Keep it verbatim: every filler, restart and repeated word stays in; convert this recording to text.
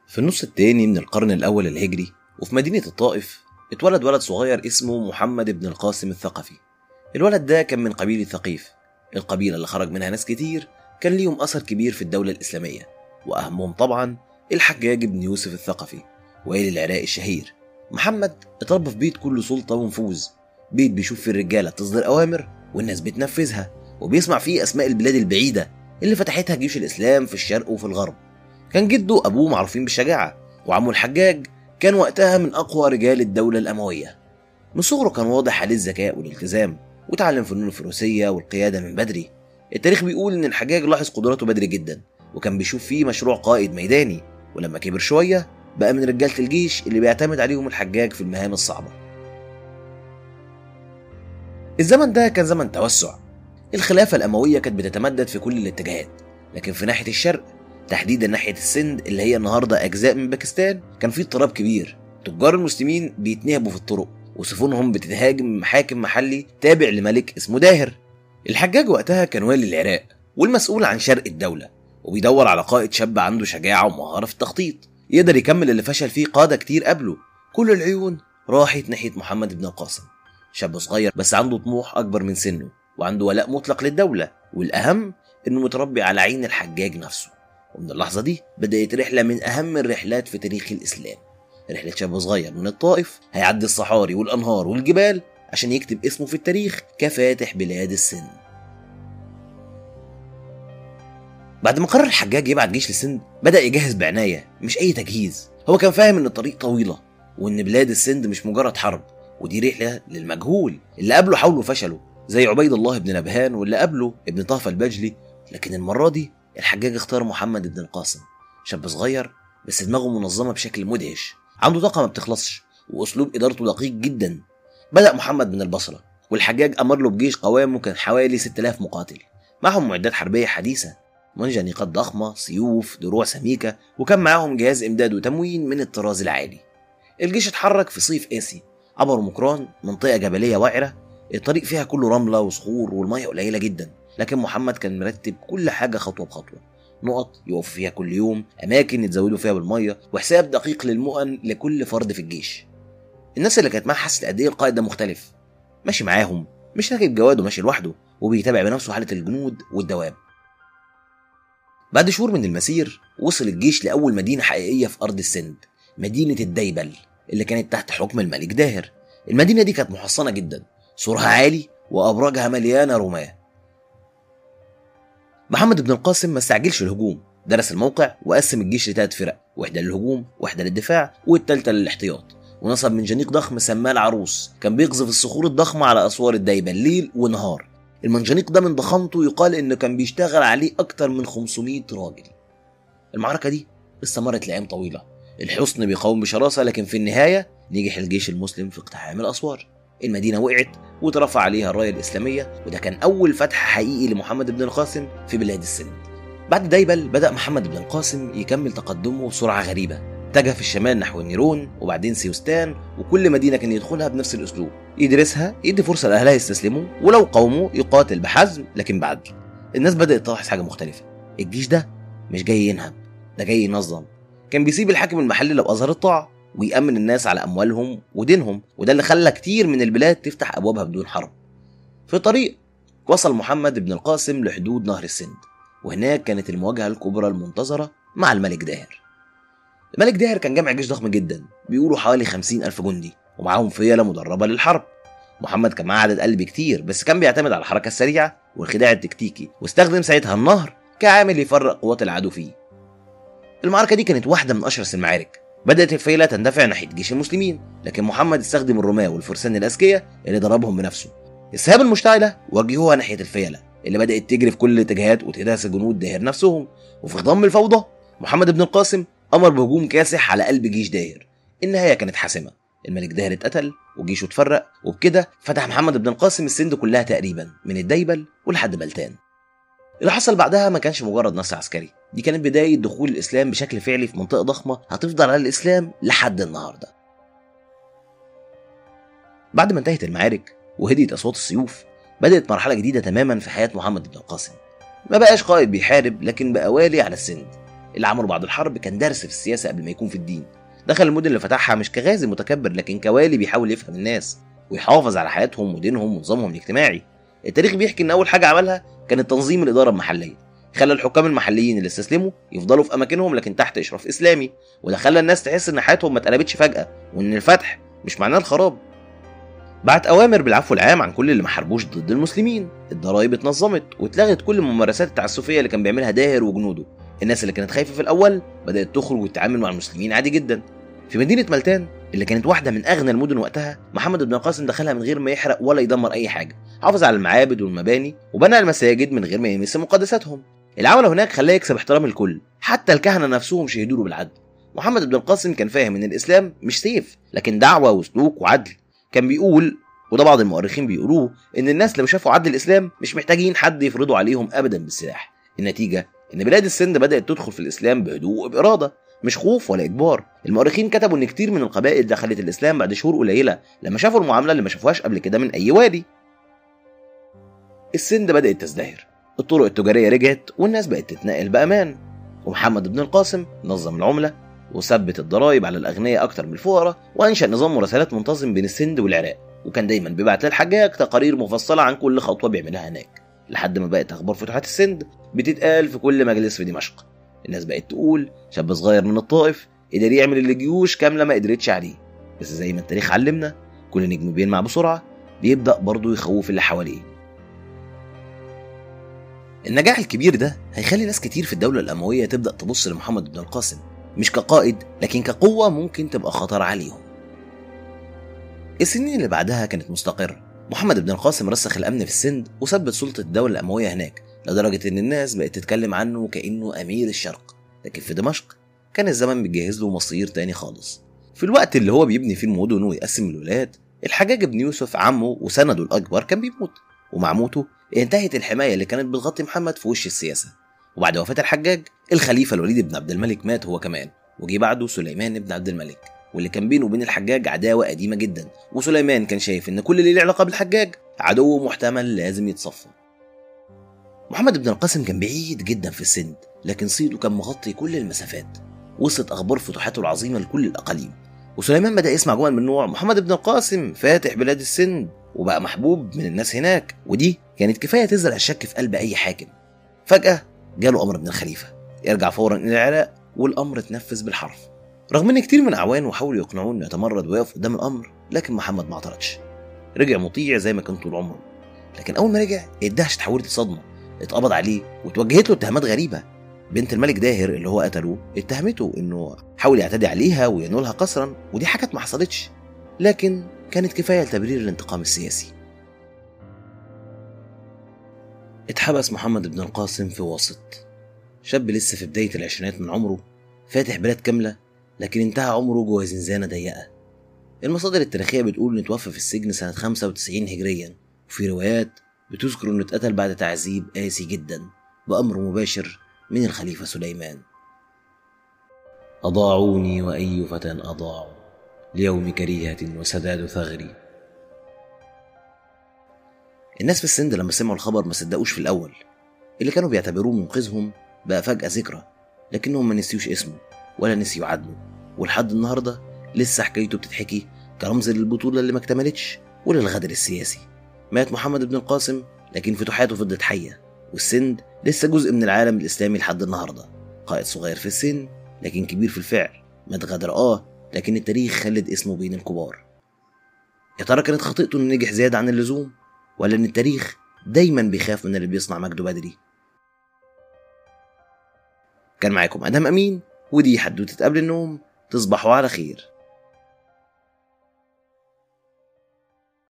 في النص التاني من القرن الأول الهجري وفي مدينة الطائف اتولد ولد صغير اسمه محمد بن القاسم الثقفي. الولد ده كان من قبيلة ثقيف، القبيلة اللي خرج منها ناس كتير كان ليهم أثر كبير في الدولة الإسلامية، وأهمهم طبعا الحجاج بن يوسف الثقفي وإلي العراق الشهير. محمد اتربى في بيت كله سلطة ونفوذ، بيت بيشوف فيه الرجالة تصدر أوامر والناس بتنفذها، وبيسمع فيه أسماء البلاد البعيدة اللي فتحتها جيوش الإسلام في الشرق وفي الغرب. كان جده وأبوه معروفين بالشجاعة، وعمه الحجاج كان وقتها من أقوى رجال الدولة الأموية. من صغره كان واضح عليه الذكاء والالتزام، وتعلم فنون الفروسية والقيادة من بدري. التاريخ بيقول إن الحجاج لاحظ قدراته بدري جدا، وكان بيشوف فيه مشروع قائد ميداني، ولما كبر شوية بقى من رجالة الجيش اللي بيعتمد عليهم الحجاج في المهام الصعبة. الزمن ده كان زمن توسع، الخلافة الأموية كانت بتتمدد في كل الاتجاهات، لكن في ناحية الشرق تحديدا ناحية السند اللي هي النهاردة أجزاء من باكستان كان في اضطراب كبير. تجار المسلمين بيتنهبوا في الطرق، وسفنهم بتتهاجم حاكم محلي تابع لملك اسمه داهر. الحجاج وقتها كان والي العراق والمسؤول عن شرق الدولة، وبيدور على قائد شاب عنده شجاعة ومهارة في التخطيط يقدر يكمل اللي فشل فيه قادة كتير قبله. كل العيون راحت ناحية محمد بن القاسم، شاب صغير بس عنده طموح أكبر من سنه، وعنده ولاء مطلق للدولة، والأهم إنه متربي على عين الحجاج نفسه. ومن اللحظة دي بدأت رحلة من أهم الرحلات في تاريخ الإسلام، رحلة شاب صغير من الطائف هيعدي الصحاري والأنهار والجبال عشان يكتب اسمه في التاريخ كفاتح بلاد السند. بعد ما قرر الحجاج يبعت جيش للسند بدأ يجهز بعناية، مش أي تجهيز. هو كان فاهم إن الطريق طويلة، وإن بلاد السند مش مجرد حرب، ودي رحلة للمجهول. اللي قبله حاولوا فشلوا زي عبيد الله بن نبهان، واللي قبله ابن طهف البجلي، لكن المرة دي الحجاج اختار محمد بن القاسم، شاب صغير بس دماغه منظمة بشكل مدهش، عنده طاقة ما بتخلصش، وأسلوب إدارته دقيق جدا. بدأ محمد من البصرة، والحجاج أمر له بجيش قوامه كان حوالي ستة آلاف مقاتل، معهم معدات حربية حديثة، منجنيقات ضخمة، سيوف، دروع سميكة، وكان معاهم جهاز إمداد وتموين من الطراز العالي. الجيش اتحرك في صيف قاسي، عبروا مكران، منطقة جبلية وعرة، الطريق فيها كله رملة وصخور والمية قليلة جدا، لكن محمد كان مرتب كل حاجة خطوة بخطوة، نقط يقف فيها كل يوم، أماكن يتزودوا فيها بالمية، وحساب دقيق للمؤن لكل فرد في الجيش. الناس اللي كانت معاه حست قد إيه القائد ده مختلف، ماشي معاهم، مش راكب جواد وماشي لوحده، وبيتابع بنفسه حالة الجنود والدواب. بعد شهور من المسير وصل الجيش لأول مدينة حقيقية في أرض السند، مدينة الديبل اللي كانت تحت حكم الملك داهر. المدينة دي كانت محصنة جدا، سورها عالي وأبراجها مليانة رماة. محمد بن القاسم ما استعجلش الهجوم، درس الموقع وقسم الجيش لثلاث فرق، واحدة للهجوم واحدة للدفاع والثالثة للاحتياط، ونصب منجنيق ضخم سماه العروس كان بيقذف الصخور الضخمة على أسوار الديبل ليل ونهار. المنجنيق ده من ضخامته يقال إنه كان بيشتغل عليه أكتر من خمسمائة راجل. المعركة دي استمرت لأيام طويلة، الحصن بيقاوم بشراسة، لكن في النهاية نجح الجيش المسلم في اقتحام الأسوار. المدينة وقعت وترفع عليها الراية الإسلامية، وده كان أول فتح حقيقي لمحمد بن القاسم في بلاد السند. بعد ديبل بدأ محمد بن القاسم يكمل تقدمه بسرعة غريبة، اتجه في الشمال نحو النيرون وبعدين سيوستان، وكل مدينة كان يدخلها بنفس الأسلوب، يدرسها، يدي فرصة لأهلها يستسلموا، ولو قاوموا يقاتل بحزم لكن بعدل. الناس بدأت تلاحظ حاجة مختلفة، الجيش ده مش جاي ينهب، ده جاي ينظم. كان بيسيب الحاكم المحلي لو أظهر الطاعة، ويأمن الناس على أموالهم ودينهم، وده اللي خلى كتير من البلاد تفتح أبوابها بدون حرب. في طريق وصل محمد بن القاسم لحدود نهر السند، وهناك كانت المواجهة الكبرى المنتظرة مع الملك داهر. الملك داهر كان جمع جيش ضخم جدا، بيقولوا حوالي خمسين ألف جندي، ومعاهم فيلة مدربة للحرب. محمد كان معاه عدد أقل بكتير، بس كان بيعتمد على الحركة السريعة والخداع التكتيكي، واستخدم ساعتها النهر كعامل يفرق قوات العدو فيه. المعركة دي كانت واحدة من أشرس المعارك. بدأت الفيلة تندفع ناحية جيش المسلمين، لكن محمد استخدم الرماة والفرسان الأذكياء اللي ضربهم بنفسه. السهام المشتعلة وجهوها ناحية الفيلة اللي بدأت تجري في كل الاتجاهات وتدهس جنود داهر نفسهم. وفي خضم الفوضى محمد بن القاسم أمر بهجوم كاسح على قلب جيش داهر. النهاية كانت حاسمة، الملك داهر اتقتل وجيشه اتفرق، وبكده فتح محمد بن القاسم السند كلها تقريبا من الديبل ولحد بلتان. اللي حصل بعدها ما كانش مجرد نصر عسكري، دي كانت بداية دخول الإسلام بشكل فعلي في منطقة ضخمة هتفضل على الإسلام لحد النهاردة. بعد ما انتهت المعارك وهديت أصوات السيوف، بدأت مرحلة جديدة تماما في حياة محمد بن القاسم. ما بقاش قائد بيحارب، لكن بقى والي على السند. اللي عمله بعد الحرب كان درس في السياسة قبل ما يكون في الدين. دخل المدن اللي فتحها مش كغازي متكبر، لكن كوالي بيحاول يفهم الناس ويحافظ على حياتهم ودينهم ونظامهم الاجتماعي. التاريخ بيحكي ان اول حاجة عملها كانت تنظيم الإدارة المحلية، خلى الحكام المحليين اللي استسلموا يفضلوا في اماكنهم لكن تحت اشراف اسلامي، وده خلى الناس تحس ان حياتهم ما اتقلبتش فجأة، وان الفتح مش معناه الخراب. بعت اوامر بالعفو العام عن كل اللي ما حاربوش ضد المسلمين، الضرايب اتنظمت واتلغت كل الممارسات التعسفيه اللي كان بيعملها داهر وجنوده. الناس اللي كانت خايفه في الاول بدات تخرج وتتعامل مع المسلمين عادي جدا. في مدينه ملتان اللي كانت واحده من اغنى المدن وقتها، محمد بن القاسم دخلها من غير ما يحرق ولا يدمر اي حاجه، حافظ على المعابد والمباني وبنى المساجد من غير ما يمس مقدساتهم. العمل هناك خلاه يكسب احترام الكل، حتى الكهنه نفسهم شهدوا له بالعدل. محمد بن القاسم كان فاهم ان الاسلام مش سيف، لكن دعوه وسلوك وعدل. كان بيقول، وده بعض المؤرخين بيقولوه، ان الناس لو شافوا عدل الاسلام مش محتاجين حد يفرضه عليهم ابدا بالسلاح. النتيجه ان بلاد السند بدات تدخل في الاسلام بهدوء وباراده، مش خوف ولا اجبار. المؤرخين كتبوا ان كتير من القبائل دخلت الاسلام بعد شهور قليله لما شافوا المعامله اللي ما شافوهاش قبل كده من اي وادي. السند بدات تزدهر، الطرق التجاريه رجعت والناس بقت تتنقل بامان، ومحمد بن القاسم نظم العمله وثبت الضرائب على الاغنياء اكتر من الفقراء، وانشا نظام مراسلات منتظم بين السند والعراق، وكان دايما بيبعت للحجاج تقارير مفصله عن كل خطوه بيعملها هناك، لحد ما بقت اخبار فتوحات السند بتتقال في كل مجلس في دمشق. الناس بقت تقول شاب صغير من الطائف قدر يعمل اللي جيوش كامله ما قدرتش عليه. بس زي ما التاريخ علمنا، كل نجم بيلمع بسرعه بيبدا برضه يخوف اللي حواليه. النجاح الكبير ده هيخلي ناس كتير في الدوله الامويه تبدا تبص لمحمد بن القاسم مش كقائد، لكن كقوه ممكن تبقى خطر عليهم. السنين اللي بعدها كانت مستقرة. محمد بن القاسم رسخ الأمن في السند وثبت سلطة الدولة الأموية هناك، لدرجة إن الناس بقت تتكلم عنه كأنه أمير الشرق. لكن في دمشق كان الزمن بيجهز له مصير تاني خالص. في الوقت اللي هو بيبني فيه المدن ويقسم الولايات، الحجاج بن يوسف عمه وسنده الأكبر كان بيموت، ومع موته انتهت الحماية اللي كانت بتغطي محمد في وش السياسة. وبعد وفاة الحجاج، الخليفة الوليد بن عبد الملك مات هو كمان، وجي بعده سليمان بن عبد الملك، واللي كان بينه وبين الحجاج عداوة قديمة جدا. وسليمان كان شايف ان كل اللي له علاقة بالحجاج عدو محتمل لازم يتصفى. محمد بن القاسم كان بعيد جدا في السند، لكن صيته كان مغطي كل المسافات. وصلت اخبار فتوحاته العظيمة لكل الاقاليم، وسليمان بدأ يسمع جمل من نوع محمد بن القاسم فاتح بلاد السند وبقى محبوب من الناس هناك، ودي كانت كفاية تزرع الشك في قلب اي حاكم. فجأة جاله امر من الخليفة يرجع فورا الى العراق، والامر اتنفذ بالحرف. رغم ان كتير من اعوانه حاولوا يقنعوه انه يتمرد ويقف قدام الامر، لكن محمد ما اعترضش، رجع مطيع زي ما كان طول عمره. لكن اول ما رجع الدهشه اتحولت لصدمه، اتقبض عليه واتوجهت له اتهامات غريبه. بنت الملك داهر اللي هو قتله اتهمته انه حاول يعتدي عليها وينولها قسرا، ودي حاجات ما حصلتش، لكن كانت كفايه لتبرير الانتقام السياسي. اتحبس محمد بن القاسم في واسط، شاب لسه في بدايه العشرينات من عمره، فاتح بلاد كامله، لكن انتهى عمره جوه زنزانة ضيقة. المصادر التاريخية بتقول انه توفى في السجن سنة خمسة وتسعين هجريا، وفي روايات بتذكر انه اتقتل بعد تعذيب قاسي جدا بأمر مباشر من الخليفة سليمان. أضاعوني وأي فتى أضاعوا ليوم كريهة وسداد ثغري. الناس في السند لما سمعوا الخبر ما صدقوش في الأول. اللي كانوا بيعتبروه منقذهم بقى فجأة ذكرى، لكنهم ما نسيوش اسمه ولا نسيوا عدله، ولحد النهارده لسه حكايته بتتحكي كرمز للبطولة اللي ما اكتملتش وللغدر السياسي. مات محمد بن القاسم، لكن فتوحاته فضلت حية، والسند لسه جزء من العالم الإسلامي لحد النهارده. قائد صغير في السن لكن كبير في الفعل، مات غدر اه لكن التاريخ خلد اسمه بين الكبار. يا ترى كانت خطيئته انه نجح زيادة عن اللزوم، ولا ان التاريخ دايما بيخاف من اللي بيصنع مجده بدري؟ كان معاكم أدهم أمين، ودي حدوتة قبل النوم. تصبحوا على خير.